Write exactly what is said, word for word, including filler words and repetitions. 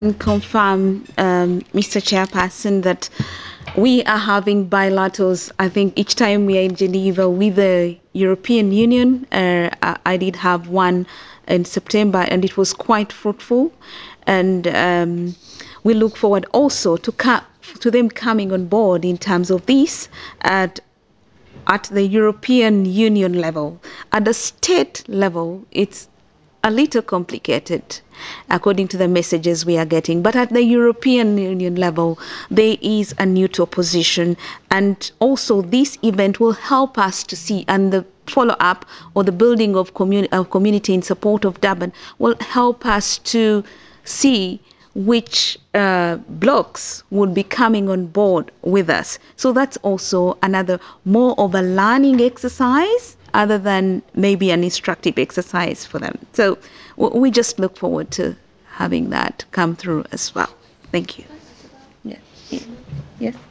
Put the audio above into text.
confirm, um, Mister Chairperson, that we are having bilaterals. I think each time we are in Geneva with the European Union, uh, I, I did have one in September, and it was quite fruitful. And um, we look forward also to ca- to them coming on board in terms of this at at the European Union level. At the state level, it's a little complicated according to the messages we are getting. But at the European Union level, there is a neutral position. And also, this event will help us to see, and the follow up or the building of, communi- of community in support of Durban will help us to see which uh, blocks would be coming on board with us. So that's also another more of a learning exercise other than maybe an instructive exercise for them. So we just look forward to having that come through as well. Thank you. Yeah. Yeah.